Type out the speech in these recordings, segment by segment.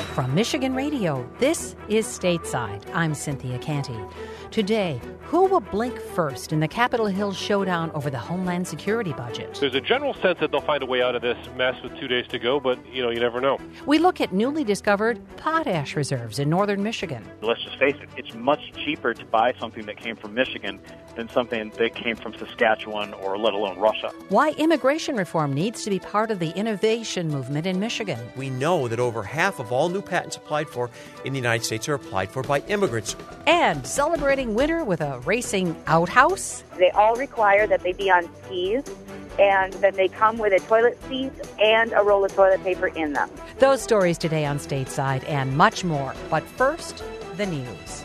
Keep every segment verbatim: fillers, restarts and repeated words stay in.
From Michigan Radio, this is Stateside. I'm Cynthia Canty. Today, who will blink first in the Capitol Hill showdown over the Homeland Security budget? There's a general sense that they'll find a way out of this mess with two days to go, but, you know, you never know. We look at newly discovered potash reserves in northern Michigan. Let's just face it, it's much cheaper to buy something that came from Michigan than something that came from Saskatchewan or let alone Russia. Why immigration reform needs to be part of the innovation movement in Michigan. We know that over half of all new patents applied for in the United States are applied for by immigrants. And celebrating winter with a racing outhouse. They all require that they be on skis and that they come with a toilet seat and a roll of toilet paper in them. Those stories today on Stateside and much more. But first, the news.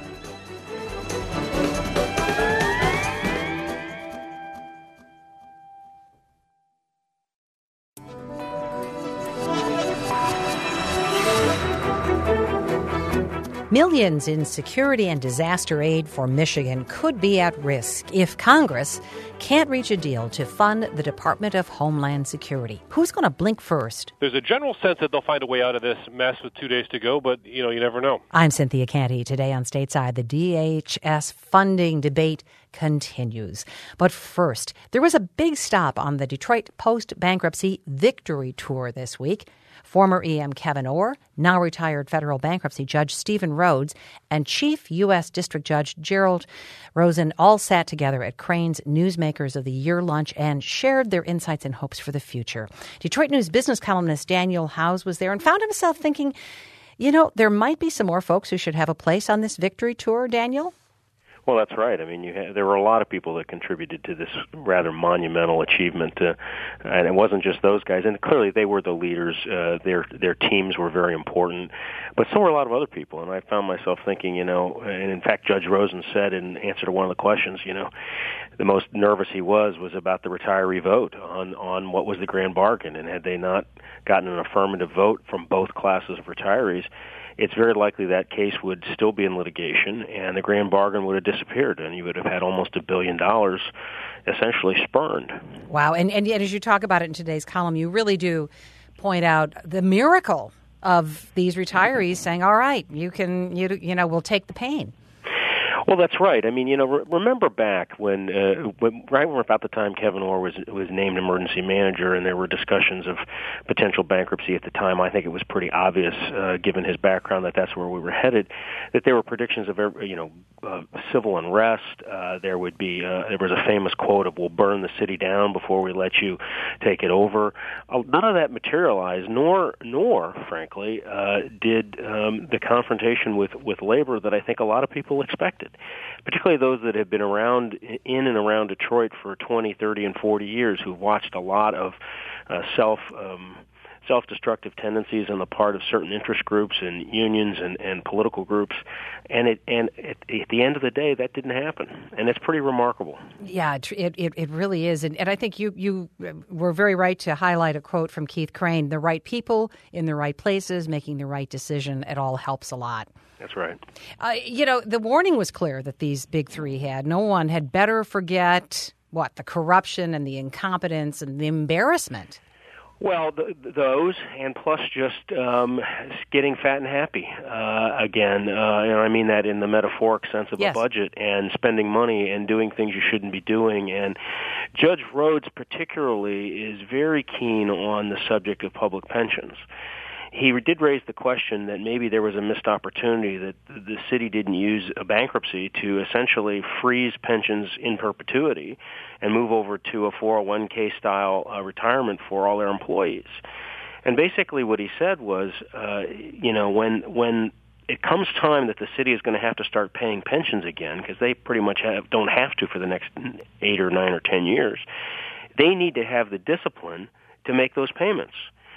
Millions in security and disaster aid for Michigan could be at risk if Congress can't reach a deal to fund the Department of Homeland Security. Who's going to blink first? There's a general sense that they'll find a way out of this mess with two days to go, but, you know, you never know. I'm Cynthia Canty. Today on Stateside, the D H S funding debate continues. But first, there was a big stop on the Detroit post-bankruptcy victory tour this week. Former E M Kevin Orr, now retired federal bankruptcy judge Stephen Rhodes, and Chief U S District Judge Gerald Rosen all sat together at Crain's Newsmakers of the Year lunch and shared their insights and hopes for the future. Detroit News business columnist Daniel Howes was there and found himself thinking, you know, there might be some more folks who should have a place on this victory tour, Daniel? Well, that's right. I mean, you had, there were a lot of people that contributed to this rather monumental achievement, uh, and it wasn't just those guys. And clearly, they were the leaders. Uh, their their teams were very important, but so were a lot of other people. And I found myself thinking, you know, and in fact, Judge Rosen said in answer to one of the questions, you know, the most nervous he was was about the retiree vote on on what was the grand bargain, and had they not gotten an affirmative vote from both classes of retirees, it's very likely that case would still be in litigation, and the grand bargain would have disappeared, and you would have had almost a billion dollars essentially spurned. Wow, and, and yet as you talk about it in today's column, you really do point out the miracle of these retirees saying, all right, you can, you, you know, we'll take the pain. Well, that's right. I mean, you know, re- remember back when, uh, when, right when about the time Kevin Orr was was named emergency manager, and there were discussions of potential bankruptcy at the time. I think it was pretty obvious, uh, given his background, that that's where we were headed. That there were predictions of, you know, uh, civil unrest. Uh, there would be uh, there was a famous quote of "We'll burn the city down before we let you take it over." Uh, none of that materialized, nor nor, frankly, uh, did um, the confrontation with with labor that I think a lot of people expected. Particularly those that have been around in and around Detroit for twenty, thirty, and forty years, who've watched a lot of uh, self um, self-destructive tendencies on the part of certain interest groups and unions and, and political groups, and it and it, at the end of the day, that didn't happen, and it's pretty remarkable. Yeah, it it, it really is, and, and I think you you were very right to highlight a quote from Keith Crain: "The right people in the right places, making the right decision. It all helps a lot." That's right. Uh, you know, the warning was clear that these big three had. No one had better forget, what, the corruption and the incompetence and the embarrassment. Well, th- those, and plus just um, getting fat and happy uh, again. Uh, and I mean that in the metaphoric sense of yes. a budget, and spending money and doing things you shouldn't be doing. And Judge Rhodes particularly is very keen on the subject of public pensions. He did raise the question that maybe there was a missed opportunity, that the city didn't use a bankruptcy to essentially freeze pensions in perpetuity and move over to a four oh one k style uh, retirement for all their employees. And basically what he said was, uh, you know, when when it comes time that the city is going to have to start paying pensions again, because they pretty much have, don't have to for the next eight or nine or ten years, they need to have the discipline to make those payments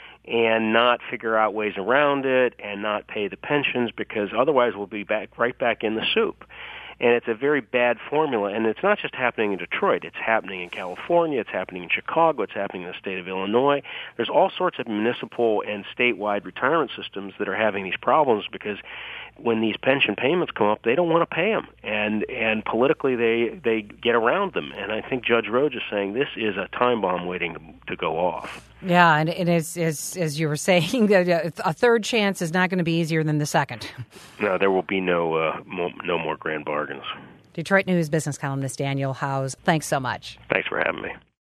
and not figure out ways around it and not pay the pensions, because otherwise we'll be back right back in the soup. And it's a very bad formula, and it's not just happening in Detroit. It's happening in California. It's happening in Chicago. It's happening in the state of Illinois. There's all sorts of municipal and statewide retirement systems that are having these problems because when these pension payments come up, they don't want to pay them, and and politically they they get around them. And I think Judge Rhodes is saying this is a time bomb waiting to, to go off. Yeah, and, and as, as, as you were saying, a third chance is not going to be easier than the second. No, there will be no uh, mo- no more grand bargains. Detroit News business columnist Daniel Howes, thanks so much. Thanks for having me.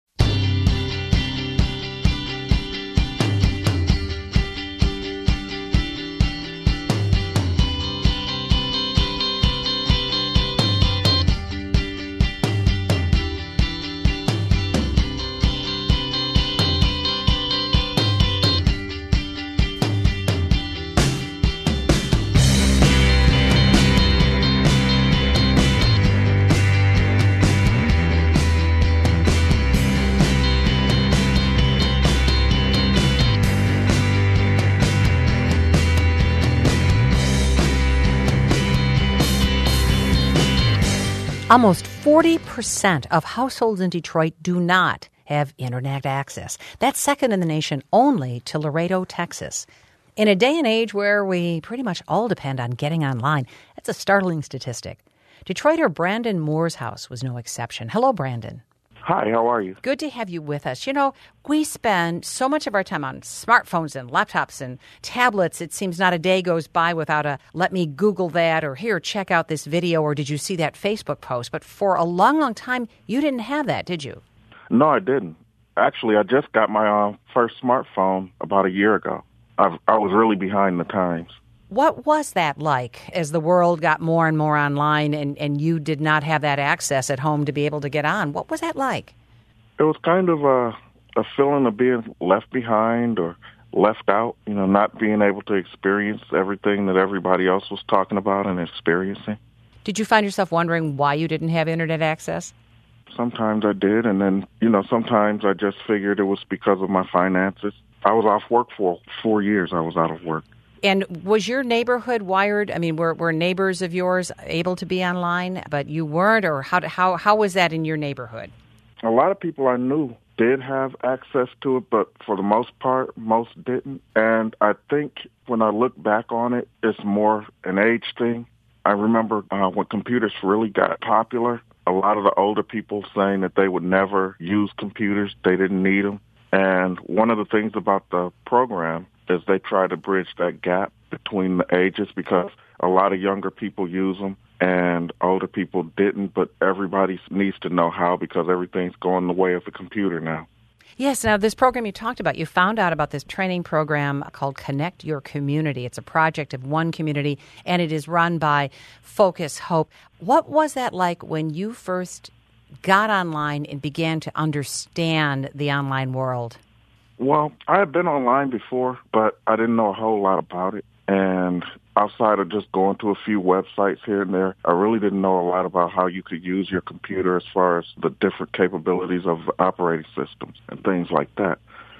Almost forty percent of households in Detroit do not have internet access. That's second in the nation only to Laredo, Texas. In a day and age where we pretty much all depend on getting online, that's a startling statistic. Detroiter Brandon Moore's was no exception. Hello, Brandon. Hi, how are you? Good to have you with us. You know, we spend so much of our time on smartphones and laptops and tablets. It seems not a day goes by without a, let me Google that, or here, check out this video, or did you see that Facebook post? But for a long, long time, you didn't have that, did you? No, I didn't. Actually, I just got my uh, first smartphone about a year ago. I've, I was really behind the times. What was that like as the world got more and more online and, and you did not have that access at home to be able to get on? What was that like? It was kind of a, a feeling of being left behind or left out, you know, not being able to experience everything that everybody else was talking about and experiencing. Did you find yourself wondering why you didn't have internet access? Sometimes I did, and then, you know, sometimes I just figured it was because of my finances. I was off work for four years. I was out of work. And was your neighborhood wired? I mean, were, were neighbors of yours able to be online, but you weren't? Or how how how was that in your neighborhood? A lot of people I knew did have access to it, but for the most part, most didn't. And I think when I look back on it, it's more an age thing. I remember uh, when computers really got popular, a lot of the older people saying that they would never use computers, they didn't need them. And one of the things about the program is they try to bridge that gap between the ages because a lot of younger people use them and older people didn't, but everybody needs to know how because everything's going the way of the computer now. Yes. Now, this program you talked about, you found out about this training program called Connect Your Community. It's a project of one community, and it is run by Focus Hope. What was that like when you first got online and began to understand the online world? Well, I had been online before, but I didn't know a whole lot about it. And outside of just going to a few websites here and there, I really didn't know a lot about how you could use your computer as far as the different capabilities of operating systems and things like that.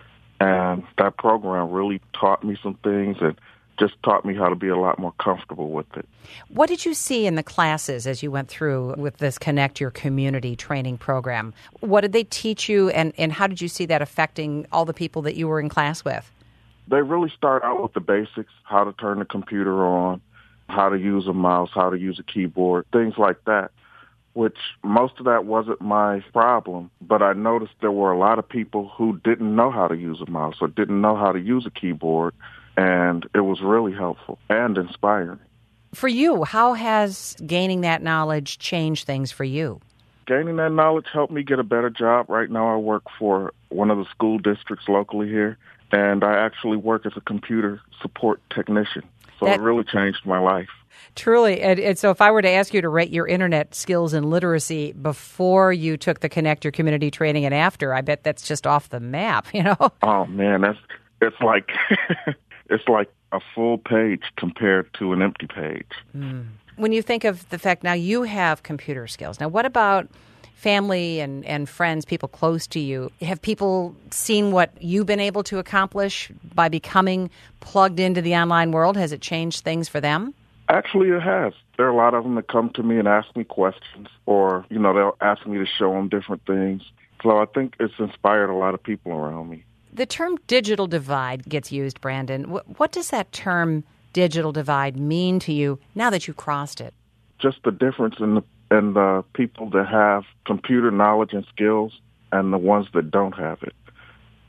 And that program really taught me some things and just taught me how to be a lot more comfortable with it. What did you see in the classes as you went through with this Connect Your Community training program? What did they teach you, and, and how did you see that affecting all the people that you were in class with? They really start out with the basics, how to turn the computer on, how to use a mouse, how to use a keyboard, things like that, which most of that wasn't my problem. But I noticed there were a lot of people who didn't know how to use a mouse or didn't know how to use a keyboard. And it was really helpful and inspiring. For you, how has gaining that knowledge changed things for you? Gaining that knowledge helped me get a better job. Right now I work for one of the school districts locally here, and I actually work as a computer support technician. So that, it really changed my life. Truly. And, and so if I were to ask you to rate your internet skills and literacy before you took the Connect Your Community training and after, I bet that's just off the map, you know? Oh, man, that's it's like... It's like a full page compared to an empty page. Mm. When you think of the fact now you have computer skills, now what about family and, and friends, people close to you? Have people seen what you've been able to accomplish by becoming plugged into the online world? Has it changed things for them? Actually, it has. There are a lot of them that come to me and ask me questions, or, you know, they'll ask me to show them different things. So I think it's inspired a lot of people around me. The term digital divide gets used, Brandon. What does that term digital divide mean to you now that you crossed it? Just the difference in the, in the people that have computer knowledge and skills and the ones that don't have it.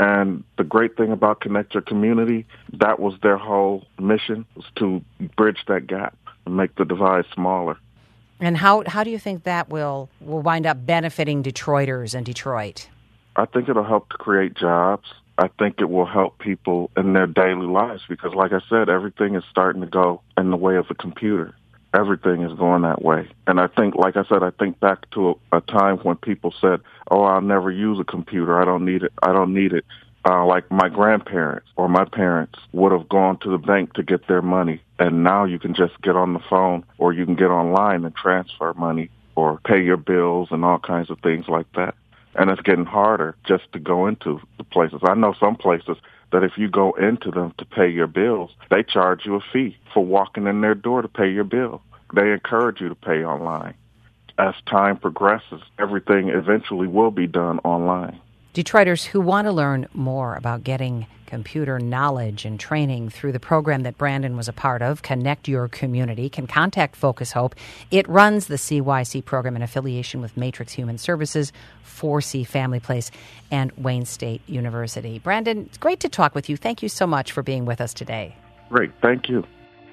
And the great thing about Connect Your Community, that was their whole mission, was to bridge that gap and make the divide smaller. And how how do you think that will, will wind up benefiting Detroiters and Detroit? I think it'll help to create jobs. I think it will help people in their daily lives because, like I said, everything is starting to go in the way of the computer. Everything is going that way. And I think, like I said, I think back to a, a time when people said, oh, I'll never use a computer. I don't need it. I don't need it. Uh, like my grandparents or my parents would have gone to the bank to get their money. And now you can just get on the phone or you can get online and transfer money or pay your bills and all kinds of things like that. And it's getting harder just to go into the places. I know some places that if you go into them to pay your bills, they charge you a fee for walking in their door to pay your bill. They encourage you to pay online. As time progresses, everything eventually will be done online. Detroiters who want to learn more about getting computer knowledge and training through the program that Brandon was a part of, Connect Your Community, can contact Focus Hope. It runs the C Y C program in affiliation with Matrix Human Services, four C Family Place, and Wayne State University. Brandon, it's great to talk with you. Thank you so much for being with us today. Great. Thank you.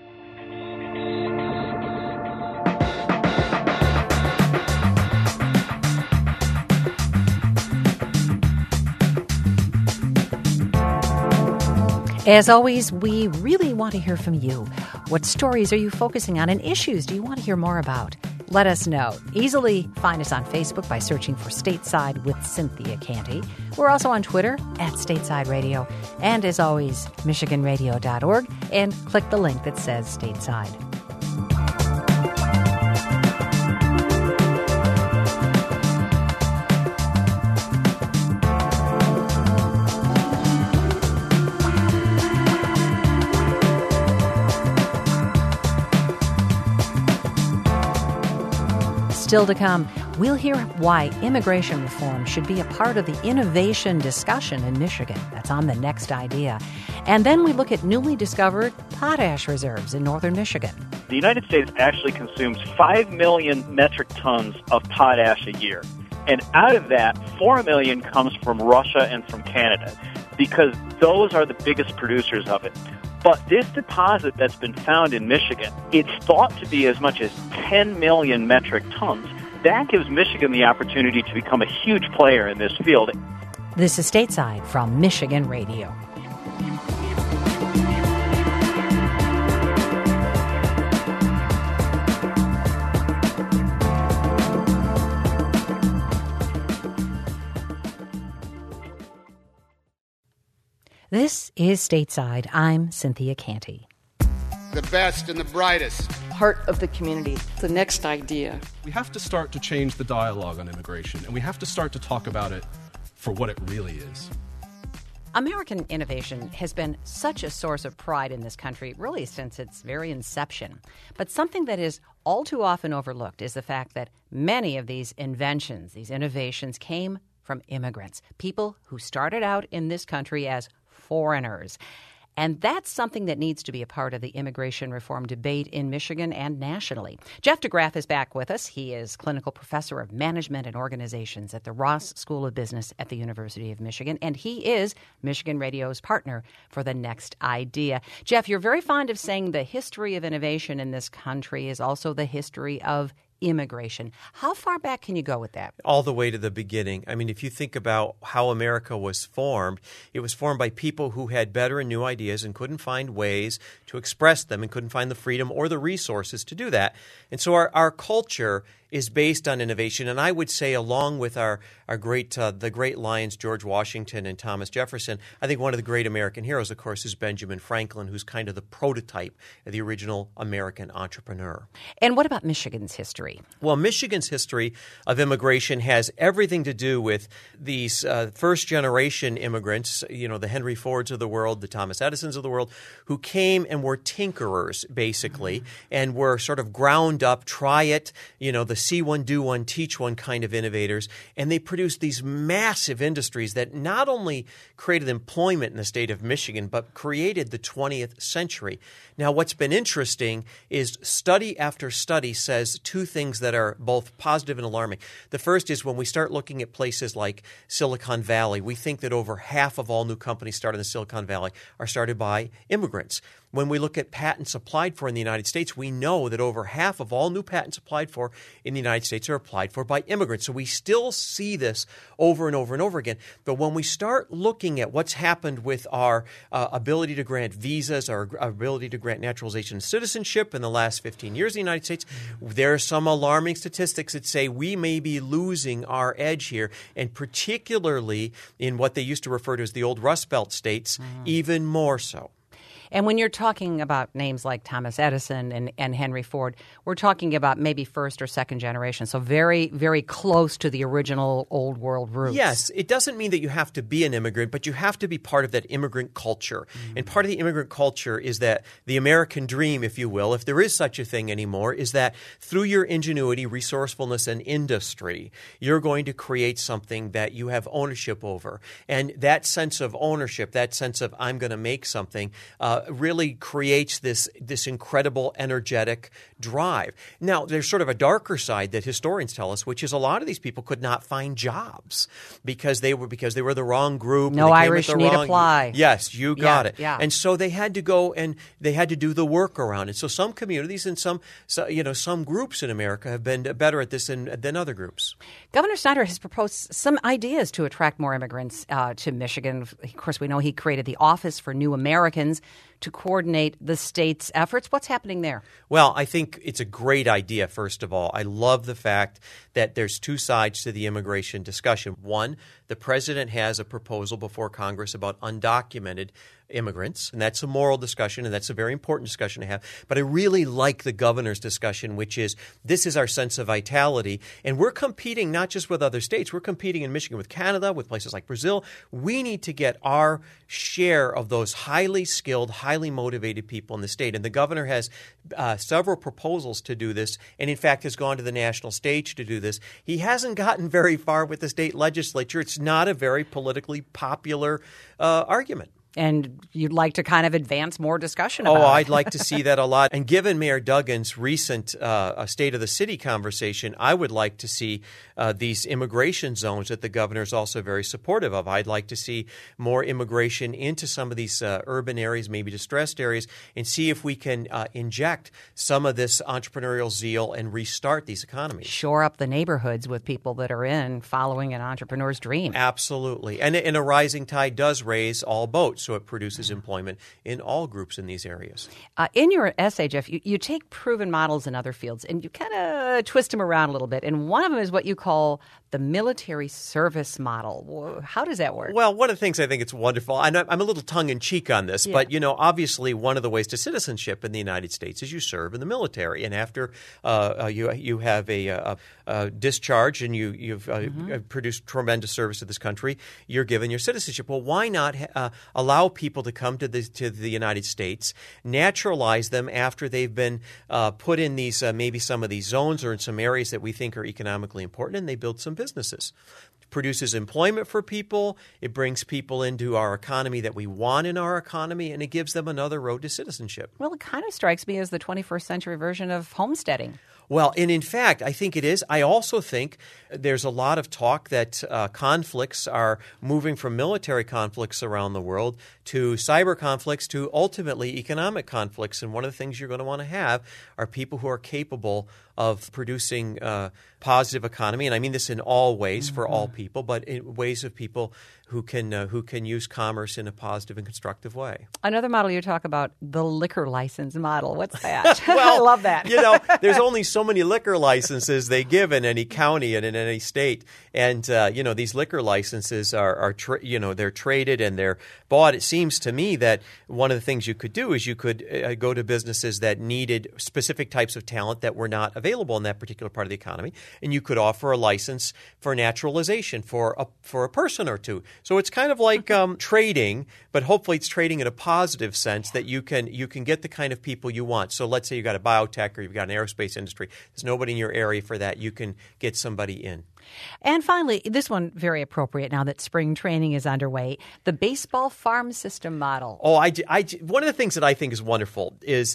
As always, we really want to hear from you. What stories are you focusing on and issues do you want to hear more about? Let us know. Easily find us on Facebook by searching for Stateside with Cynthia Canty. We're also on Twitter at Stateside Radio. And as always, Michigan Radio dot org and click the link that says Stateside. Still to come, we'll hear why immigration reform should be a part of the innovation discussion in Michigan. That's on the next idea. And then we look at newly discovered potash reserves in northern Michigan. The United States actually consumes five million metric tons of potash a year. And out of that, four million comes from Russia and from Canada, because those are the biggest producers of it. But this deposit that's been found in Michigan, it's thought to be as much as ten million metric tons. That gives Michigan the opportunity to become a huge player in this field. This is Stateside from Michigan Radio. This is Stateside. I'm Cynthia Canty. The best and the brightest. Heart of the community. The next idea. We have to start to change the dialogue on immigration, and we have to start to talk about it for what it really is. American innovation has been such a source of pride in this country, really since its very inception. But something that is all too often overlooked is the fact that many of these inventions, these innovations, came from immigrants, people who started out in this country as foreigners. And that's something that needs to be a part of the immigration reform debate in Michigan and nationally. Jeff DeGraff is back with us. He is clinical professor of management and organizations at the Ross School of Business at the University of Michigan, and he is Michigan Radio's partner for The Next Idea. Jeff, you're very fond of saying the history of innovation in this country is also the history of immigration. How far back can you go with that? All the way to the beginning. I mean, if you think about how America was formed, it was formed by people who had better and new ideas and couldn't find ways to express them and couldn't find the freedom or the resources to do that. And so our, our culture is based on innovation, and I would say along with our, our great uh, the great lions, George Washington and Thomas Jefferson, I think one of the great American heroes, of course, is Benjamin Franklin, who's kind of the prototype of the original American entrepreneur. And what about Michigan's history? Well, Michigan's history of immigration has everything to do with these uh, first-generation immigrants, you know, the Henry Fords of the world, the Thomas Edisons of the world, who came and were tinkerers, basically, mm-hmm. and were sort of ground up, try it, you know, the see one, do one, teach one kind of innovators. And they produced these massive industries that not only created employment in the state of Michigan, but created the twentieth century. Now, what's been interesting is study after study says two things. things that are both positive and alarming. The first is when we start looking at places like Silicon Valley, we think that over half of all new companies started in the Silicon Valley are started by immigrants. When we look at patents applied for in the United States, we know that over half of all new patents applied for in the United States are applied for by immigrants. So we still see this over and over and over again. But when we start looking at what's happened with our uh, ability to grant visas, our ability to grant naturalization and citizenship in the last fifteen years in the United States, there are some alarming statistics that say we may be losing our edge here, and particularly in what they used to refer to as the old Rust Belt states, mm-hmm. even more so. And when you're talking about names like Thomas Edison and, and Henry Ford, we're talking about maybe first or second generation, so very, very close to the original old world roots. Yes. It doesn't mean that you have to be an immigrant, but you have to be part of that immigrant culture. Mm-hmm. And part of the immigrant culture is that the American dream, if you will, if there is such a thing anymore, is that through your ingenuity, resourcefulness, and industry, you're going to create something that you have ownership over. And that sense of ownership, that sense of I'm going to make something, uh, really creates this this incredible energetic drive. Now, there's sort of a darker side that historians tell us, which is a lot of these people could not find jobs because they were because they were the wrong group. No Irish need wrong, apply. Yes, you got yeah, it. Yeah. And so they had to go and they had to do the work around it. So some communities and some so, you know some groups in America have been better at this than, than other groups. Governor Snyder has proposed some ideas to attract more immigrants uh, to Michigan. Of course, we know he created the Office for New Americans to coordinate the state's efforts. What's happening there? Well, I think it's a great idea, first of all. I love the fact that there's two sides to the immigration discussion. One, the president has a proposal before Congress about undocumented immigrants, and that's a moral discussion, and that's a very important discussion to have. But I really like the governor's discussion, which is this is our sense of vitality, and we're competing not just with other states. We're competing in Michigan with Canada, with places like Brazil. We need to get our share of those highly skilled, highly motivated people in the state, and the governor has uh, several proposals to do this, and in fact has gone to the national stage to do this. He hasn't gotten very far with the state legislature. It's not a very politically popular uh, argument. And you'd like to kind of advance more discussion about oh, it. Oh, I'd like to see that a lot. And given Mayor Duggan's recent uh, State of the City conversation, I would like to see uh, these immigration zones that the governor is also very supportive of. I'd like to see more immigration into some of these uh, urban areas, maybe distressed areas, and see if we can uh, inject some of this entrepreneurial zeal and restart these economies. Shore up the neighborhoods with people that are in following an entrepreneur's dream. Absolutely. And, and a rising tide does raise all boats. So it produces employment in all groups in these areas. Uh, in your essay, Jeff, you, you take proven models in other fields and you kind of twist them around a little bit. And one of them is what you call the military service model. How does that work? Well, one of the things I think it's wonderful, and I'm a little tongue-in-cheek on this, yeah. but, you know, obviously one of the ways to citizenship in the United States is you serve in the military. And after uh, you you have a, a, a discharge and you, you've uh, mm-hmm. produced tremendous service to this country, you're given your citizenship. Well, why not uh, allow people to come to the, to the United States, naturalize them after they've been uh, put in these uh, maybe some of these zones or in some areas that we think are economically important, and they build some businesses. It produces employment for people. It brings people into our economy that we want in our economy, and it gives them another road to citizenship. Well, it kind of strikes me as the twenty-first century version of homesteading. Well, and in fact, I think it is. I also think there's a lot of talk that uh, conflicts are moving from military conflicts around the world to cyber conflicts to ultimately economic conflicts. And one of the things you're going to want to have are people who are capable of producing uh, positive economy. And I mean this in all ways mm-hmm. for all people, but in ways of people who can uh, who can use commerce in a positive and constructive way. Another model you talk about, the liquor license model. What's that? Well, I love that. You know, there's only so many liquor licenses they give in any county and in any state. And, uh, you know, these liquor licenses are, are tra- you know, they're traded and they're bought. It seems to me that one of the things you could do is you could uh, go to businesses that needed specific types of talent that were not available in that particular part of the economy, and you could offer a license for naturalization for a, for a person or two. So it's kind of like um, trading, but hopefully it's trading in a positive sense that you can you can get the kind of people you want. So let's say you've got a biotech or you've got an aerospace industry. There's nobody in your area for that. You can get somebody in. And finally, this one very appropriate now that spring training is underway, the baseball farm system model. Oh, I, I, one of the things that I think is wonderful is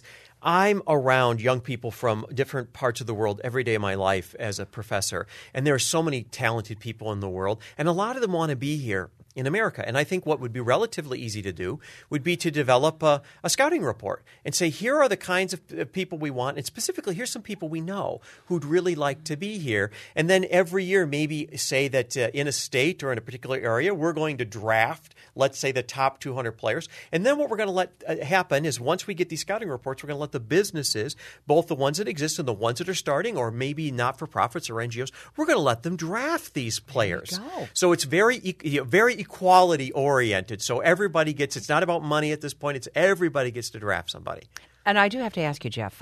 I'm around young people from different parts of the world every day of my life as a professor, and there are so many talented people in the world, and a lot of them want to be here in America. And I think what would be relatively easy to do would be to develop a, a scouting report and say, here are the kinds of people we want, and specifically, here's some people we know who'd really like to be here. And then every year, maybe say that uh, in a state or in a particular area, we're going to draft, let's say, the top two hundred players. And then what we're going to let uh, happen is once we get these scouting reports, we're going to let the businesses, both the ones that exist and the ones that are starting, or maybe not-for-profits or N G Os, we're going to let them draft these players. So it's very, you know, very equality oriented. So everybody gets, it's not about money at this point, it's everybody gets to draft somebody. And I do have to ask you, Jeff,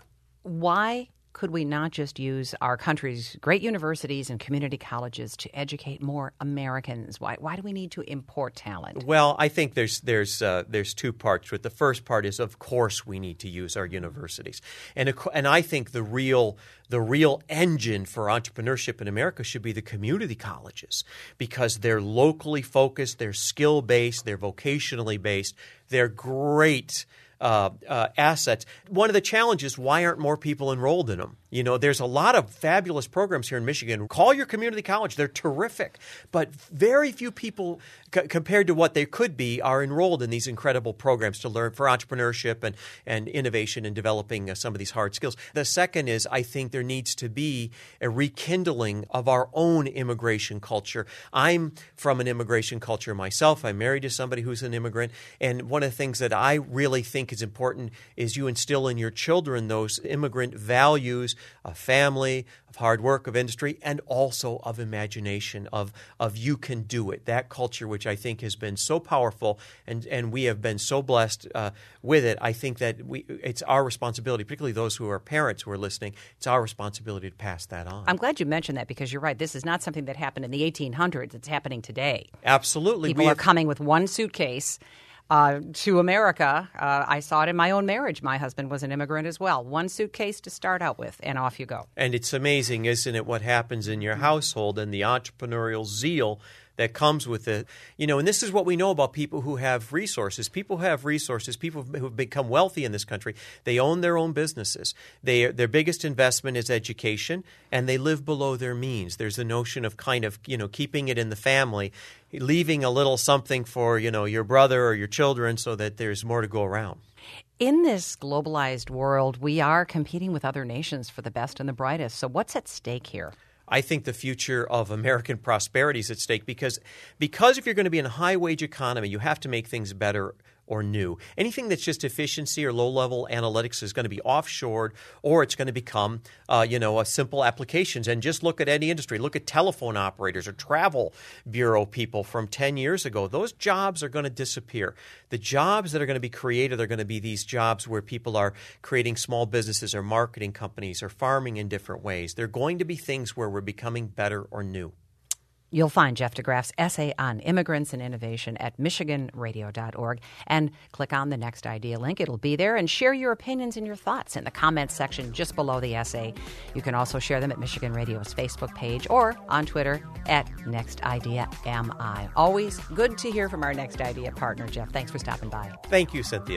why could we not just use our country's great universities and community colleges to educate more Americans? Why why do we need to import talent? Well, I think there's there's uh, there's two parts to it. The first part is, of course, we need to use our universities, and and I think the real the real engine for entrepreneurship in America should be the community colleges, because they're locally focused, they're skill based, they're vocationally based, they're great Uh, uh, assets. One of the challenges, why aren't more people enrolled in them? You know, there's a lot of fabulous programs here in Michigan. Call your community college. They're terrific. But very few people, c- compared to what they could be, are enrolled in these incredible programs to learn for entrepreneurship and, and innovation and developing uh, some of these hard skills. The second is, I think there needs to be a rekindling of our own immigration culture. I'm from an immigration culture myself. I'm married to somebody who's an immigrant. And one of the things that I really think is important is you instill in your children those immigrant values of family, of hard work, of industry, and also of imagination, of of you can do it. That culture, which I think has been so powerful, and, and we have been so blessed uh, with it, I think that we it's our responsibility, particularly those who are parents who are listening, it's our responsibility to pass that on. I'm glad you mentioned that, because you're right. This is not something that happened in the eighteen hundreds. It's happening today. Absolutely. People we are have, coming with one suitcase Uh, to America. Uh, I saw it in my own marriage. My husband was an immigrant as well. One suitcase to start out with, and off you go. And it's amazing, isn't it, what happens in your household and the entrepreneurial zeal that comes with it. You know, and this is what we know about people who have resources. People who have resources, people who have become wealthy in this country, they own their own businesses. They, their biggest investment is education, and they live below their means. There's a notion of kind of, you know, keeping it in the family, leaving a little something for, you know, your brother or your children so that there's more to go around. In this globalized world, we are competing with other nations for the best and the brightest. So what's at stake here? I think the future of American prosperity is at stake because, because if you're going to be in a high-wage economy, you have to make things better or new. Anything that's just efficiency or low-level analytics is going to be offshored, or it's going to become, uh, you know, a simple applications. And just look at any industry. Look at telephone operators or travel bureau people from ten years ago. Those jobs are going to disappear. The jobs that are going to be created are going to be these jobs where people are creating small businesses or marketing companies or farming in different ways. They're going to be things where we're becoming better or new. You'll find Jeff DeGraff's essay on immigrants and innovation at michigan radio dot org, and click on the Next Idea link. It'll be there, and share your opinions and your thoughts in the comments section just below the essay. You can also share them at Michigan Radio's Facebook page or on Twitter at Next Idea M I. Always good to hear from our Next Idea partner, Jeff. Thanks for stopping by. Thank you, Cynthia.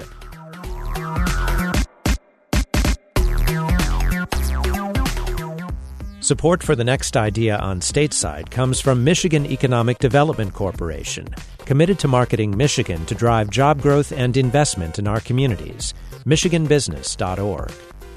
Support for the Next Idea on Stateside comes from Michigan Economic Development Corporation, committed to marketing Michigan to drive job growth and investment in our communities. michigan business dot org.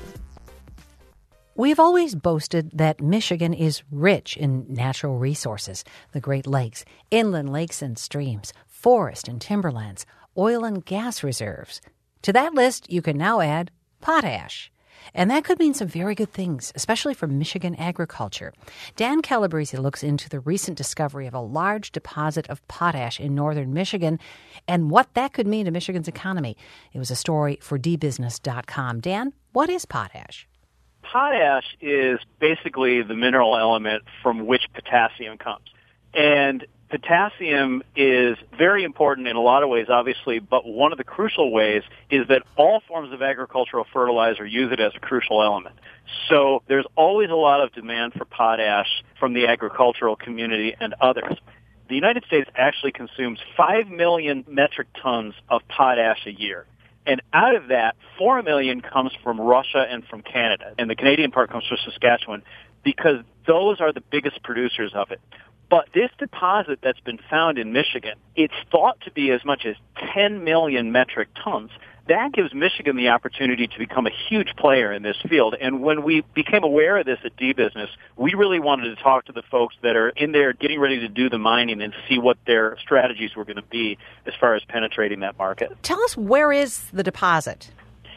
We've always boasted that Michigan is rich in natural resources, the Great Lakes, inland lakes and streams, forest and timberlands, oil and gas reserves. To that list, you can now add potash. And that could mean some very good things, especially for Michigan agriculture. Dan Calabrese looks into the recent discovery of a large deposit of potash in northern Michigan and what that could mean to Michigan's economy. It was a story for d business dot com. Dan, what is potash? Potash is basically the mineral element from which potassium comes. And potassium is very important in a lot of ways, obviously, but one of the crucial ways is that all forms of agricultural fertilizer use it as a crucial element. So there's always a lot of demand for potash from the agricultural community and others. The United States actually consumes five million metric tons of potash a year. And out of that, four million comes from Russia and from Canada. And the Canadian part comes from Saskatchewan because those are the biggest producers of it. But this deposit that's been found in Michigan, it's thought to be as much as ten million metric tons. That gives Michigan the opportunity to become a huge player in this field. And when we became aware of this at D-Business, we really wanted to talk to the folks that are in there getting ready to do the mining and see what their strategies were going to be as far as penetrating that market. Tell us, where is the deposit?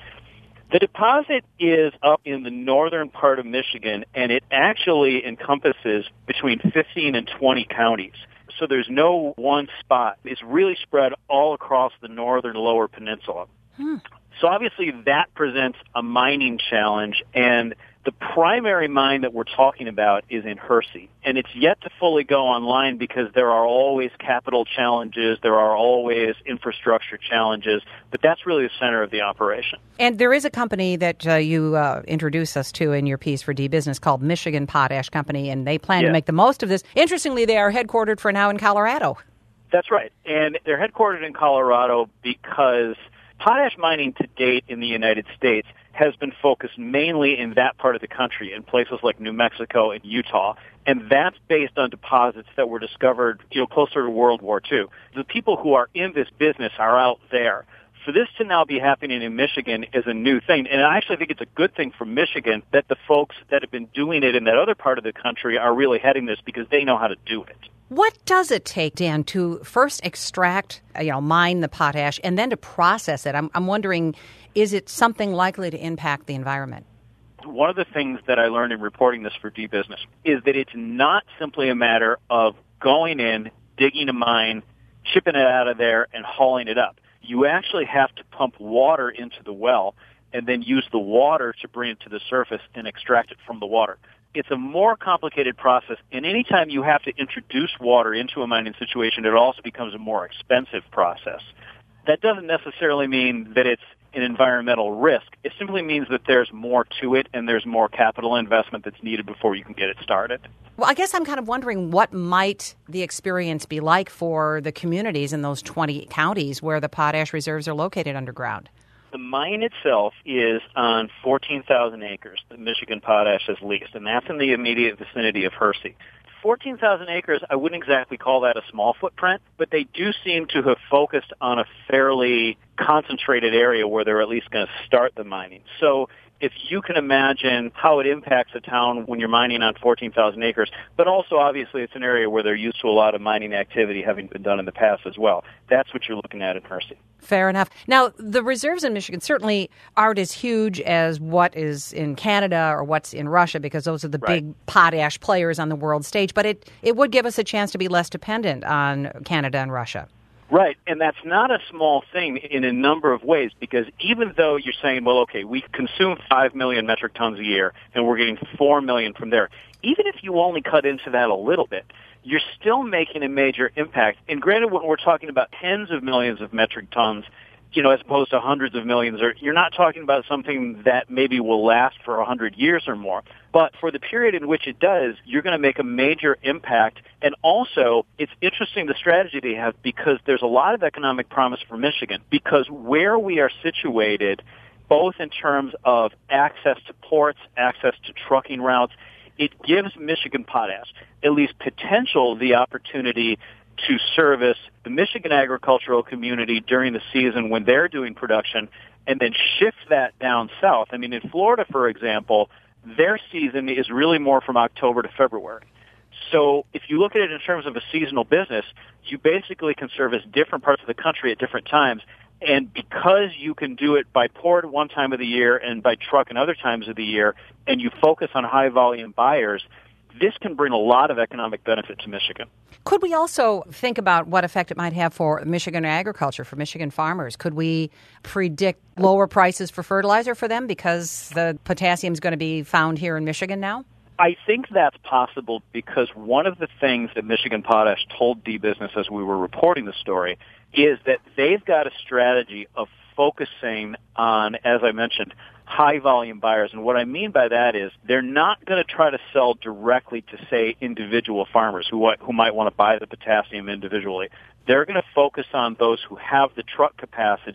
The deposit is up in the northern part of Michigan, and it actually encompasses between fifteen and twenty counties. So there's no one spot. It's really spread all across the northern lower peninsula. Hmm. So obviously that presents a mining challenge, and the primary mine that we're talking about is in Hersey. And it's yet to fully go online because there are always capital challenges, there are always infrastructure challenges, but that's really the center of the operation. And there is a company that uh, you uh, introduced us to in your piece for D-Business called Michigan Potash Company, and they plan yeah. to make the most of this. Interestingly, they are headquartered for now in Colorado. That's right. And they're headquartered in Colorado because potash mining to date in the United States has been focused mainly in that part of the country, in places like New Mexico and Utah, and that's based on deposits that were discovered, you know, closer to World War Two. The people who are in this business are out there. For this to now be happening in Michigan is a new thing, and I actually think it's a good thing for Michigan that the folks that have been doing it in that other part of the country are really heading this because they know how to do it. What does it take, Dan, to first extract, you know, mine the potash and then to process it? I'm, I'm wondering, is it something likely to impact the environment? One of the things that I learned in reporting this for D-Business is that it's not simply a matter of going in, digging a mine, shipping it out of there, and hauling it up. You actually have to pump water into the well and then use the water to bring it to the surface and extract it from the water. It's a more complicated process, and anytime you have to introduce water into a mining situation, it also becomes a more expensive process. That doesn't necessarily mean that it's an environmental risk. It simply means that there's more to it and there's more capital investment that's needed before you can get it started. Well, I guess I'm kind of wondering what might the experience be like for the communities in those twenty counties where the potash reserves are located underground. The mine itself is on fourteen thousand acres that Michigan Potash has leased, and that's in the immediate vicinity of Hersey. fourteen thousand acres, I wouldn't exactly call that a small footprint, but they do seem to have focused on a fairly concentrated area where they're at least going to start the mining. So if you can imagine how it impacts a town when you're mining on fourteen thousand acres, but also obviously it's an area where they're used to a lot of mining activity having been done in the past as well. That's what you're looking at in Hersey. Fair enough. Now, the reserves in Michigan certainly aren't as huge as what is in Canada or what's in Russia, because those are the right. big potash players on the world stage, but it, it would give us a chance to be less dependent on Canada and Russia. Right, and that's not a small thing in a number of ways, because even though you're saying, well, okay, we consume five million metric tons a year, and we're getting four million from there, even if you only cut into that a little bit, you're still making a major impact. And granted, when we're talking about tens of millions of metric tons, you know, as opposed to hundreds of millions, or you're not talking about something that maybe will last for a hundred years or more. But for the period in which it does, you're going to make a major impact. And also, it's interesting the strategy they have, because there's a lot of economic promise for Michigan, because where we are situated, both in terms of access to ports, access to trucking routes, it gives Michigan Potash at least potential the opportunity to service the Michigan agricultural community during the season when they're doing production, and then shift that down south. I mean, in Florida, for example, their season is really more from October to February. So if you look at it in terms of a seasonal business, you basically can service different parts of the country at different times. And because you can do it by port one time of the year and by truck and other times of the year, and you focus on high-volume buyers, this can bring a lot of economic benefit to Michigan. Could we also think about what effect it might have for Michigan agriculture, for Michigan farmers? Could we predict lower prices for fertilizer for them because the potassium is going to be found here in Michigan now? I think that's possible, because one of the things that Michigan Potash told D-Business as we were reporting the story is that they've got a strategy of focusing on, as I mentioned, high-volume buyers. And what I mean by that is they're not going to try to sell directly to, say, individual farmers who who might want to buy the potassium individually. They're going to focus on those who have the truck capacity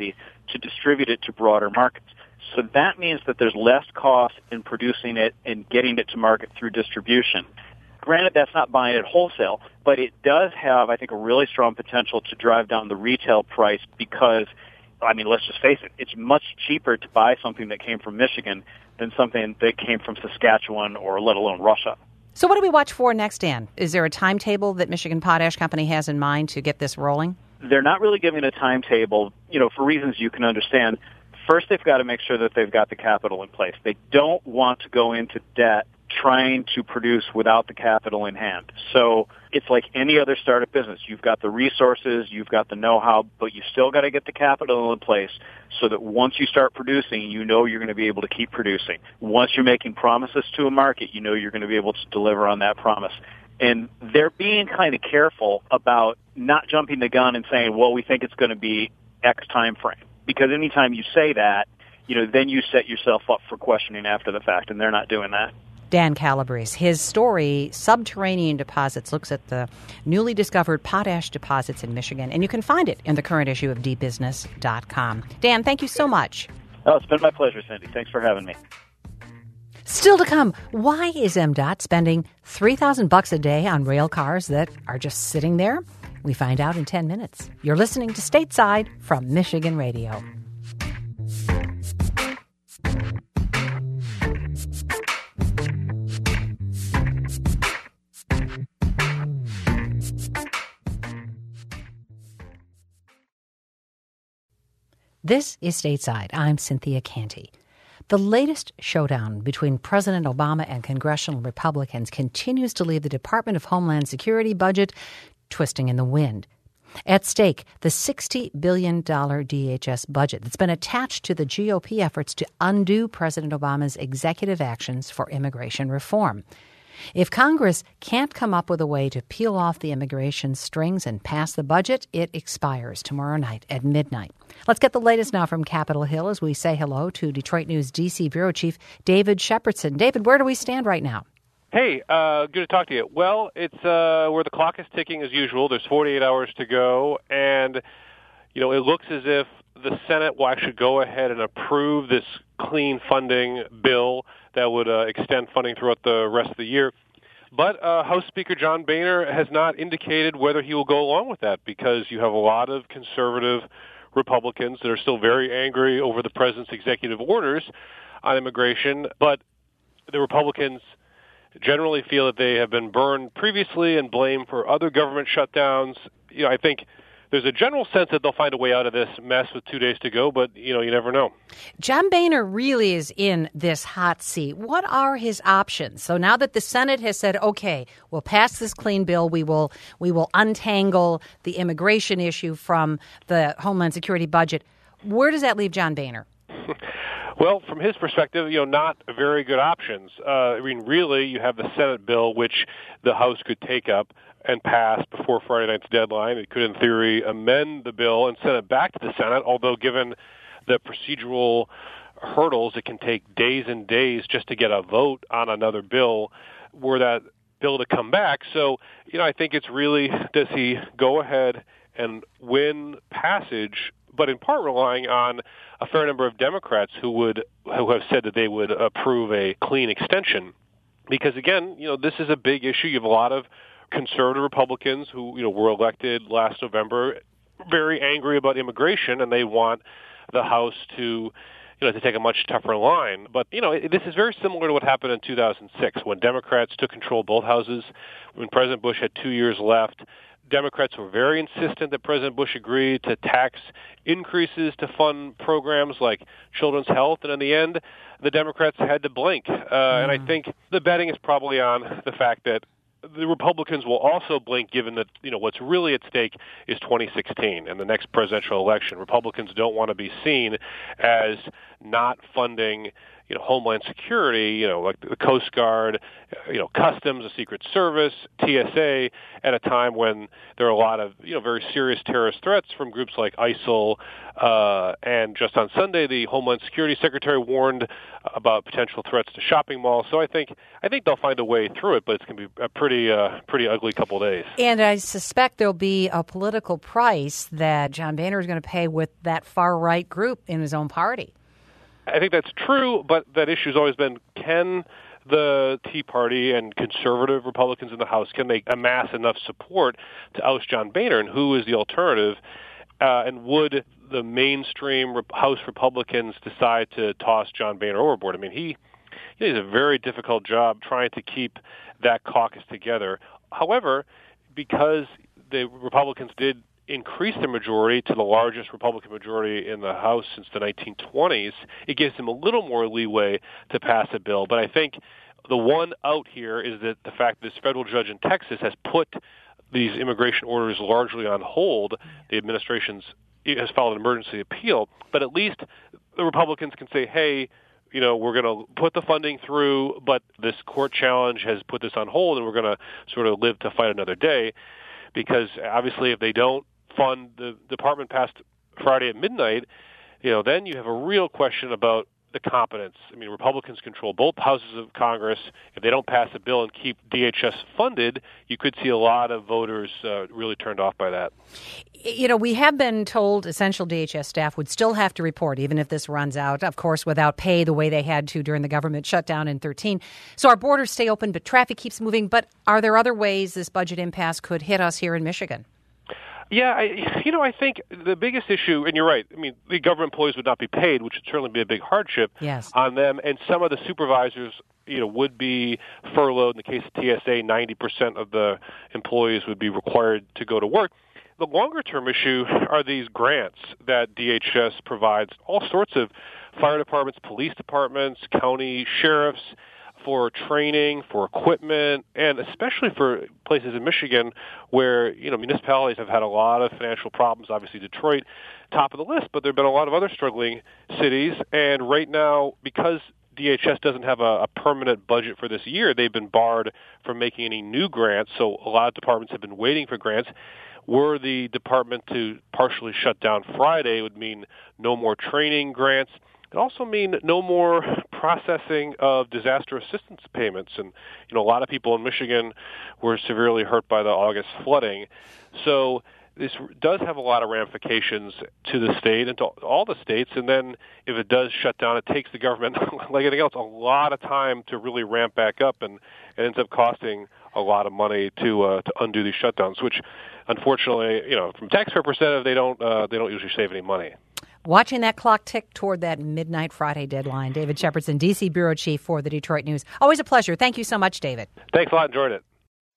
to distribute it to broader markets. So that means that there's less cost in producing it and getting it to market through distribution. Granted, that's not buying it wholesale, but it does have, I think, a really strong potential to drive down the retail price because, I mean, let's just face it, it's much cheaper to buy something that came from Michigan than something that came from Saskatchewan or let alone Russia. So what do we watch for next, Dan? Is there a timetable that Michigan Potash Company has in mind to get this rolling? They're not really giving a timetable, you know, for reasons you can understand. First, they've got to make sure that they've got the capital in place. They don't want to go into debt trying to produce without the capital in hand. So it's like any other startup business. You've got the resources, you've got the know-how, but you still got to get the capital in place so that once you start producing, you know you're going to be able to keep producing. Once you're making promises to a market, you know you're going to be able to deliver on that promise. And they're being kind of careful about not jumping the gun and saying, well, we think it's going to be X time frame. Because anytime you say that, you know, then you set yourself up for questioning after the fact, and they're not doing that. Dan Calabrese. His story, Subterranean Deposits, looks at the newly discovered potash deposits in Michigan, and you can find it in the current issue of d business dot com. Dan, thank you so much. Oh, it's been my pleasure, Cindy. Thanks for having me. Still to come, why is M D O T spending three thousand bucks a day on rail cars that are just sitting there? We find out in ten minutes. You're listening to Stateside from Michigan Radio. This is Stateside. I'm Cynthia Canty. The latest showdown between President Obama and congressional Republicans continues to leave the Department of Homeland Security budget twisting in the wind. At stake, the sixty billion dollars D H S budget that's been attached to the G O P efforts to undo President Obama's executive actions for immigration reform. If Congress can't come up with a way to peel off the immigration strings and pass the budget, it expires tomorrow night at midnight. Let's get the latest now from Capitol Hill as we say hello to Detroit News D C Bureau Chief David Shepardson. David, where do we stand right now? Hey, uh, good to talk to you. Well, it's uh, where the clock is ticking as usual. There's forty-eight hours to go, and you know it looks as if the Senate will actually go ahead and approve this clean funding bill that would uh, extend funding throughout the rest of the year. But uh, House Speaker John Boehner has not indicated whether he will go along with that because you have a lot of conservative Republicans that are still very angry over the president's executive orders on immigration. But the Republicans generally feel that they have been burned previously and blamed for other government shutdowns. You know, I think there's a general sense that they'll find a way out of this mess with two days to go, but, you know, you never know. John Boehner really is in this hot seat. What are his options? So now that the Senate has said, okay, we'll pass this clean bill, we will we will untangle the immigration issue from the Homeland Security budget, where does that leave John Boehner? Well, from his perspective, you know, not very good options. Uh, I mean, really, you have the Senate bill, which the House could take up and pass before Friday night's deadline. It could, in theory, amend the bill and send it back to the Senate, although given the procedural hurdles, it can take days and days just to get a vote on another bill were that bill to come back. So, you know, I think it's really, does he go ahead and win passage, but in part relying on a fair number of Democrats who would who have said that they would approve a clean extension. Because, again, you know, this is a big issue. You have a lot of conservative Republicans who, you know, were elected last November, very angry about immigration, and they want the House to, you know, to take a much tougher line. But, you know, it, this is very similar to what happened in two thousand six when Democrats took control of both houses. When President Bush had two years left, Democrats were very insistent that President Bush agreed to tax increases to fund programs like children's health, and in the end, the Democrats had to blink. Uh, mm. And I think the betting is probably on the fact that the Republicans will also blink, given that, you know, what's really at stake is twenty sixteen and the next presidential election. Republicans don't want to be seen as not funding, you know, Homeland Security, you know, like the Coast Guard, you know, Customs, the Secret Service, T S A, at a time when there are a lot of, you know, very serious terrorist threats from groups like ISIL. Uh, and just on Sunday, the Homeland Security Secretary warned about potential threats to shopping malls. So I think I think they'll find a way through it, but it's going to be a pretty uh, pretty ugly couple of days. And I suspect there'll be a political price that John Boehner is going to pay with that far-right group in his own party. I think that's true, but that issue's always been, can the Tea Party and conservative Republicans in the House, can they amass enough support to oust John Boehner, and who is the alternative? Uh, and would the mainstream House Republicans decide to toss John Boehner overboard? I mean, he, he has a very difficult job trying to keep that caucus together. However, because the Republicans did increase their majority to the largest Republican majority in the House since the nineteen twenties, it gives them a little more leeway to pass a bill. But I think the one out here is that the fact that this federal judge in Texas has put these immigration orders largely on hold. The administration's has filed an emergency appeal, but at least the Republicans can say, hey, you know, we're going to put the funding through, but this court challenge has put this on hold, and we're going to sort of live to fight another day. Because obviously if they don't fund the department past Friday at midnight, you know, then you have a real question about the competence. I mean, Republicans control both houses of Congress. If they don't pass a bill and keep D H S funded, you could see a lot of voters uh, really turned off by that. You know, we have been told essential D H S staff would still have to report, even if this runs out, of course, without pay the way they had to during the government shutdown in thirteen. So our borders stay open, but traffic keeps moving. But are there other ways this budget impasse could hit us here in Michigan? Yeah, I, you know, I think the biggest issue, and you're right, I mean, the government employees would not be paid, which would certainly be a big hardship yes. on them, and some of the supervisors, you know, would be furloughed. In the case of T S A, ninety percent of the employees would be required to go to work. The longer-term issue are these grants that D H S provides all sorts of fire departments, police departments, county sheriffs, for training, for equipment, and especially for places in Michigan where, you know, municipalities have had a lot of financial problems. Obviously, Detroit, top of the list, but there have been a lot of other struggling cities. And right now, because D H S doesn't have a, a permanent budget for this year, they've been barred from making any new grants. So a lot of departments have been waiting for grants. Were the department to partially shut down Friday, it would mean no more training grants. It also mean no more processing of disaster assistance payments. And, you know, a lot of people in Michigan were severely hurt by the August flooding. So this does have a lot of ramifications to the state and to all the states. And then if it does shut down, it takes the government, like anything else, a lot of time to really ramp back up, and it ends up costing a lot of money to uh, to undo these shutdowns, which unfortunately, you know, from taxpayer perspective, they don't uh, they don't usually save any money. Watching that clock tick toward that midnight Friday deadline. David Shepardson, D C Bureau Chief for the Detroit News. Always a pleasure. Thank you so much, David. Thanks a lot. Enjoyed it.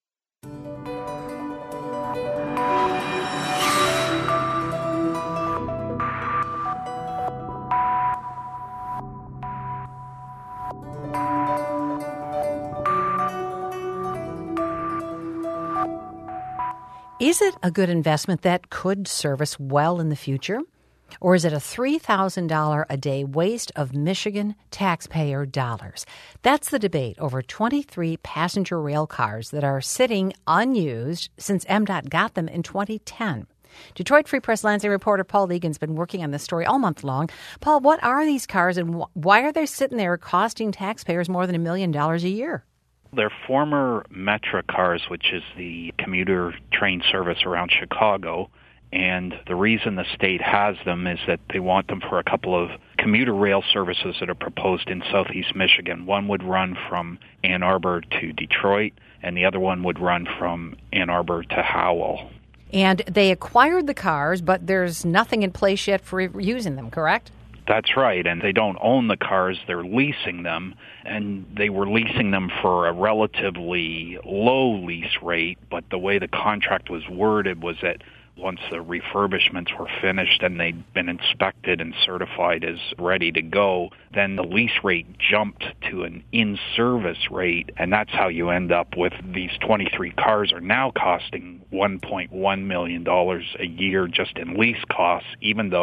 Is it a good investment that could serve us well in the future? Or is it a three thousand dollars a day waste of Michigan taxpayer dollars? That's the debate over twenty-three passenger rail cars that are sitting unused since M DOT got them in twenty ten. Detroit Free Press Lansing reporter Paul Legan's been working on this story all month long. Paul, what are these cars and wh- why are they sitting there costing taxpayers more than a million dollars a year? They're former Metra cars, which is the commuter train service around Chicago. And the reason the state has them is that they want them for a couple of commuter rail services that are proposed in southeast Michigan. One would run from Ann Arbor to Detroit, and the other one would run from Ann Arbor to Howell. And they acquired the cars, but there's nothing in place yet for using them, correct? That's right, and they don't own the cars, they're leasing them, and they were leasing them for a relatively low lease rate, but the way the contract was worded was that once the refurbishments were finished and they'd been inspected and certified as ready to go, then the lease rate jumped to an in-service rate, and that's how you end up with these twenty-three cars are now costing one point one million dollars a year just in lease costs, even though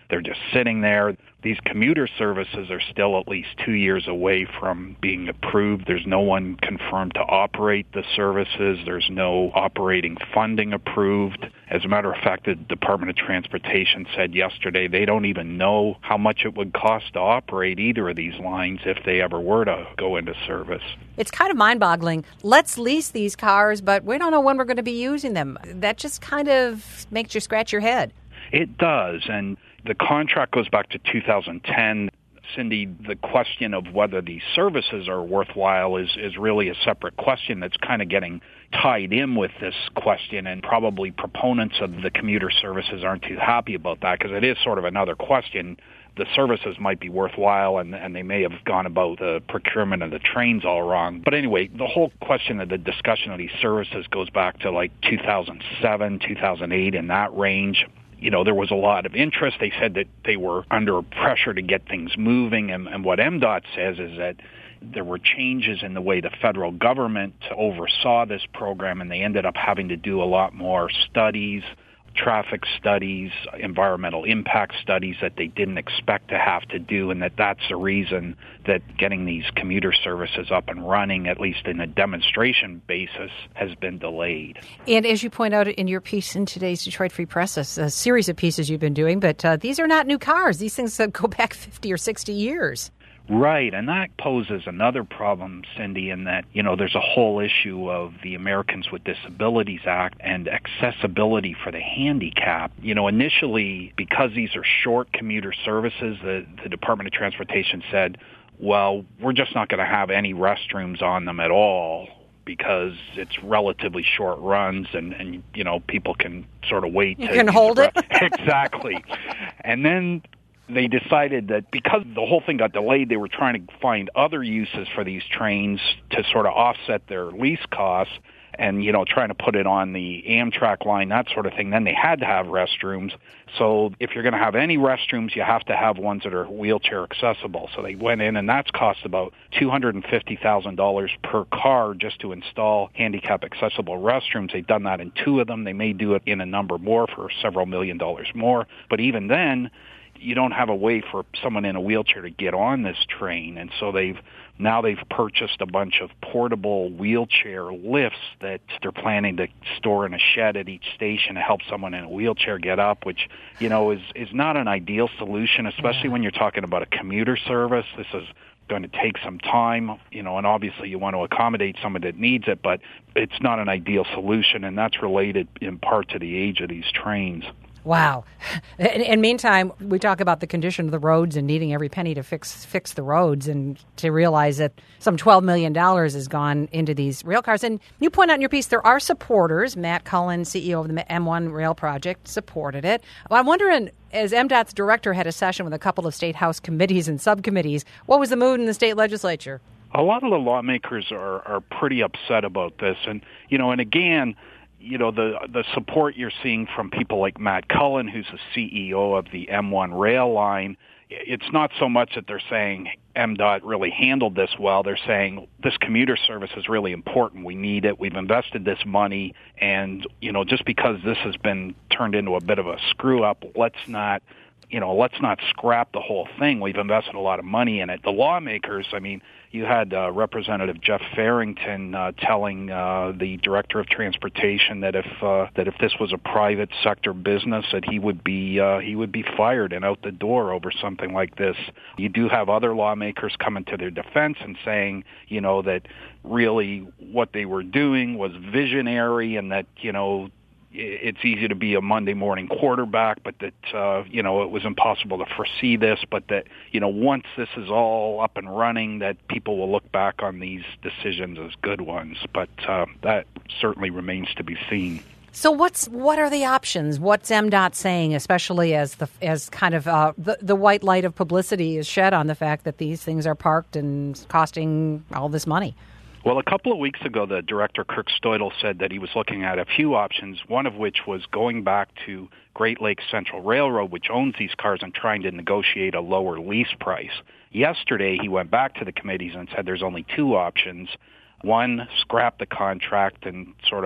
They're just sitting there. These commuter services are still at least two years away from being approved. There's no one confirmed to operate the services. There's no operating funding approved. As a matter of fact, the Department of Transportation said yesterday they don't even know how much it would cost to operate either of these lines if they ever were to go into service. It's kind of mind-boggling. Let's lease these cars, but we don't know when we're going to be using them. That just kind of makes you scratch your head. It does, and the contract goes back to two thousand ten. Cindy, the question of whether these services are worthwhile is, is really a separate question that's kind of getting tied in with this question, and probably proponents of the commuter services aren't too happy about that because it is sort of another question. The services might be worthwhile, and, and they may have gone about the procurement of the trains all wrong. But anyway, the whole question of the discussion of these services goes back to like two thousand seven, two thousand eight, in that range. You know, there was a lot of interest. They said that they were under pressure to get things moving, and, and what M DOT says is that there were changes in the way the federal government oversaw this program, and they ended up having to do a lot more studies, traffic studies, environmental impact studies that they didn't expect to have to do, and that that's the reason that getting these commuter services up and running, at least in a demonstration basis, has been delayed. And as you point out in your piece in today's Detroit Free Press, a, a series of pieces you've been doing, but uh, these are not new cars. These things uh, go back fifty or sixty years. Right, and that poses another problem, Cindy, in that, you know, there's a whole issue of the Americans with Disabilities Act and accessibility for the handicapped. You know, initially, because these are short commuter services, the, the Department of Transportation said, well, we're just not going to have any restrooms on them at all because it's relatively short runs and, and you know, people can sort of wait. You to can hold it? Exactly. And then they decided that because the whole thing got delayed, they were trying to find other uses for these trains to sort of offset their lease costs and, you know, trying to put it on the Amtrak line, that sort of thing. Then they had to have restrooms. So if you're going to have any restrooms, you have to have ones that are wheelchair accessible. So they went in, and that's cost about two hundred fifty thousand dollars per car just to install handicap accessible restrooms. They've done that in two of them. They may do it in a number more for several million dollars more. But even then, you don't have a way for someone in a wheelchair to get on this train. And so they've now they've purchased a bunch of portable wheelchair lifts that they're planning to store in a shed at each station to help someone in a wheelchair get up, which, you know, is, is not an ideal solution, especially yeah. when you're talking about a commuter service. This is going to take some time, you know, and obviously you want to accommodate someone that needs it, but it's not an ideal solution, and that's related in part to the age of these trains. Wow. And, and meantime, we talk about the condition of the roads and needing every penny to fix fix the roads, and to realize that some twelve million dollars has gone into these rail cars. And you point out in your piece there are supporters. Matt Cullen, C E O of the M one Rail Project, supported it. Well, I'm wondering, as M DOT's director had a session with a couple of state house committees and subcommittees, what was the mood in the state legislature? A lot of the lawmakers are, are pretty upset about this. And, you know, and again, you know, the the support you're seeing from people like Matt Cullen, who's the C E O of the M one rail line, it's not so much that they're saying M DOT really handled this well. They're saying this commuter service is really important. We need it. We've invested this money. And, you know, just because this has been turned into a bit of a screw-up, let's not, you know, let's not scrap the whole thing. We've invested a lot of money in it. The lawmakers, I mean, you had uh, Representative Jeff Farrington uh, telling uh, the Director of Transportation that if uh, that if this was a private sector business, that he would be uh, he would be fired and out the door over something like this. You do have other lawmakers coming to their defense and saying, you know, that really what they were doing was visionary, and that, you know, it's easy to be a Monday morning quarterback, but that, uh, you know, it was impossible to foresee this, but that, you know, once this is all up and running, that people will look back on these decisions as good ones. But uh, that certainly remains to be seen. So what's what are the options? What's M DOT saying, especially as the as kind of uh, the, the white light of publicity is shed on the fact that these things are parked and costing all this money? Well, a couple of weeks ago, the director, Kirk Stoidel, said that he was looking at a few options, one of which was going back to Great Lakes Central Railroad, which owns these cars, and trying to negotiate a lower lease price. Yesterday, he went back to the committees and said there's only two options. One, scrap the contract and sort of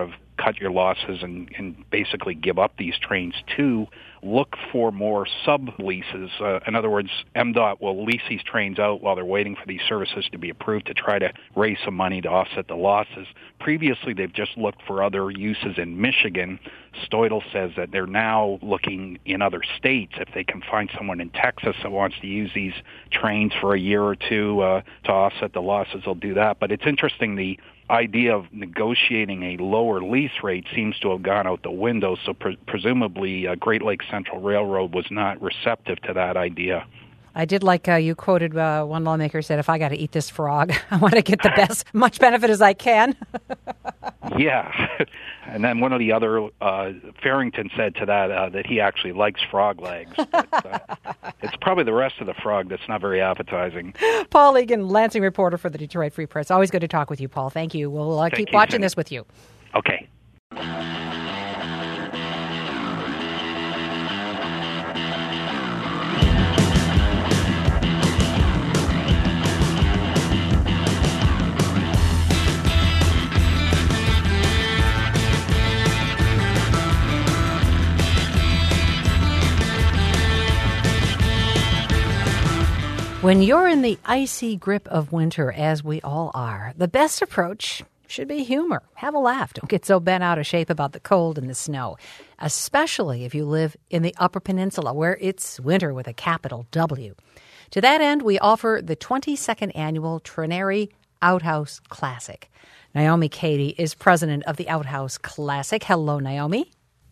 cut your losses and, and basically give up these trains. Two, look for more subleases. Uh, in other words, M DOT will lease these trains out while they're waiting for these services to be approved to try to raise some money to offset the losses. Previously, they've just looked for other uses in Michigan. Stoidel says that they're now looking in other states. If they can find someone in Texas that wants to use these trains for a year or two uh, to offset the losses, they'll do that. But it's interesting, the idea of negotiating a lower lease rate seems to have gone out the window, so pre- presumably uh, Great Lakes Central Railroad was not receptive to that idea. I did like uh, you quoted uh, one lawmaker said, if I got to eat this frog, I want to get the best, much benefit as I can. Yeah. And then one of the other, uh, Farrington said to that uh, that he actually likes frog legs. But, uh, it's probably the rest of the frog that's not very appetizing. Paul Egan, Lansing reporter for the Detroit Free Press. Always good to talk with you, Paul. Thank you. We'll uh, keep you, watching Cindy. this with you. Okay. When you're in the icy grip of winter, as we all are, the best approach should be humor. Have a laugh. Don't get so bent out of shape about the cold and the snow, especially if you live in the Upper Peninsula, where it's winter with a capital W. To that end, we offer the twenty-second annual Trenary Outhouse Classic. Naomi Cady is president of the Outhouse Classic. Hello, Naomi.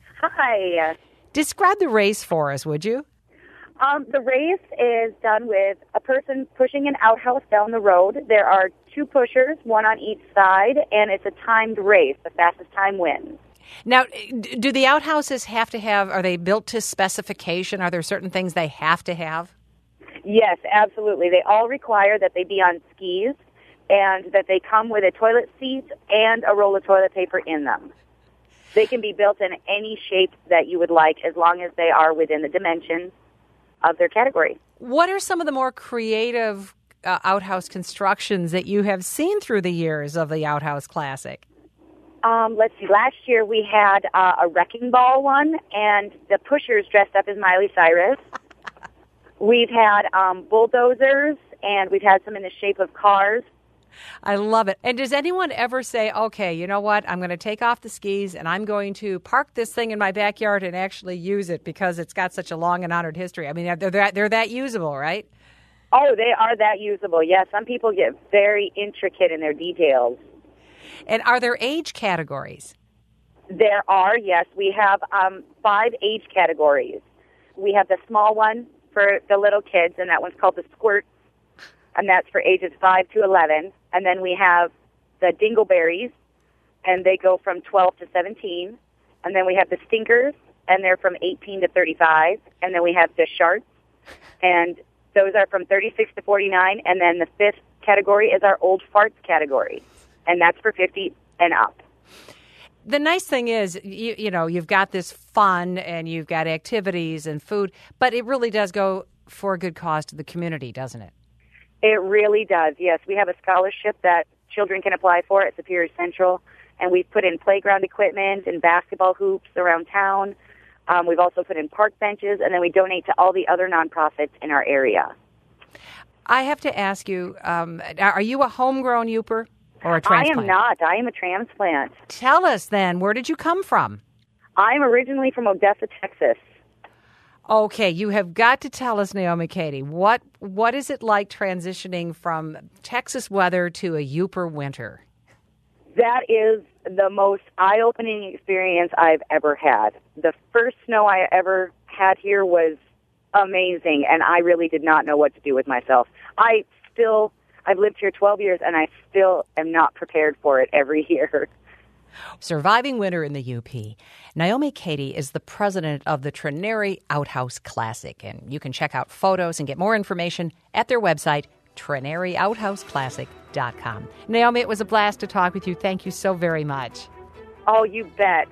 Hi. Describe the race for us, would you? Um, the race is done with a person pushing an outhouse down the road. There are two pushers, one on each side, and it's a timed race. The fastest time wins. Now, do the outhouses have to have, are they built to specification? Are there certain things they have to have? Yes, absolutely. They all require that they be on skis and that they come with a toilet seat and a roll of toilet paper in them. They can be built in any shape that you would like as long as they are within the dimensions of their category. What are some of the more creative uh, outhouse constructions that you have seen through the years of the Outhouse Classic? Um, let's see. Last year we had uh, a wrecking ball one, and the pushers dressed up as Miley Cyrus. We've had um, bulldozers, and we've had some in the shape of cars. I love it. And does anyone ever say, okay, you know what, I'm going to take off the skis and I'm going to park this thing in my backyard and actually use it because it's got such a long and honored history? I mean, they're that, they're that usable, right? Oh, they are that usable, yes. Some people get very intricate in their details. And are there age categories? There are, yes. We have um, five age categories. We have the small one for the little kids, and that one's called the Squirt, and that's for ages five to eleven. And then we have the Dingleberries, and they go from twelve to seventeen. And then we have the Stinkers, and they're from eighteen to thirty-five. And then we have the Sharks, and those are from thirty-six to forty-nine. And then the fifth category is our Old Farts category, and that's for fifty and up. The nice thing is, you, you know, you've got this fun, and you've got activities and food, but it really does go for a good cause to the community, doesn't it? It really does, yes. We have a scholarship that children can apply for at Superior Central, and we've put in playground equipment and basketball hoops around town. Um, we've also put in park benches, and then we donate to all the other nonprofits in our area. I have to ask you, um, are you a homegrown Youper or a transplant? I am not. I am a transplant. Tell us then, where did you come from? I'm originally from Odessa, Texas. Okay, you have got to tell us, Naomi Cady, what what is it like transitioning from Texas weather to a Youper winter? That is the most eye-opening experience I've ever had. The first snow I ever had here was amazing, and I really did not know what to do with myself. I still, I've lived here twelve years, and I still am not prepared for it every year. Surviving winter in the U P. Naomi Cady is the president of the Trenary Outhouse Classic, and you can check out photos and get more information at their website, trenary outhouse classic dot com. Naomi, it was a blast to talk with you. Thank you so very much. Oh, you bet.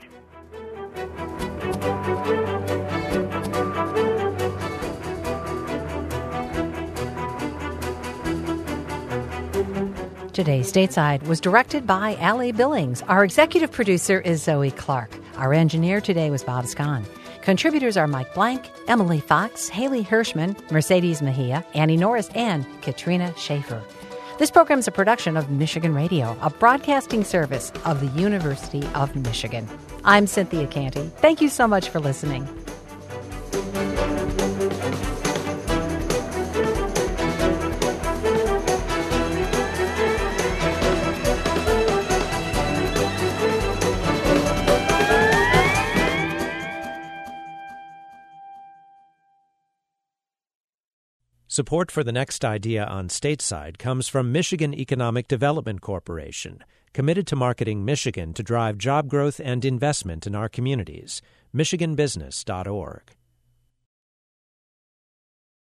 Today's Stateside was directed by Allie Billings. Our executive producer is Zoe Clark. Our engineer today was Bob Scahn. Contributors are Mike Blank, Emily Fox, Haley Hirschman, Mercedes Mejia, Annie Norris, and Katrina Schaefer. This program is a production of Michigan Radio, a broadcasting service of the University of Michigan. I'm Cynthia Canty. Thank you so much for listening. Support for the next idea on Stateside comes from Michigan Economic Development Corporation, committed to marketing Michigan to drive job growth and investment in our communities. michigan business dot org.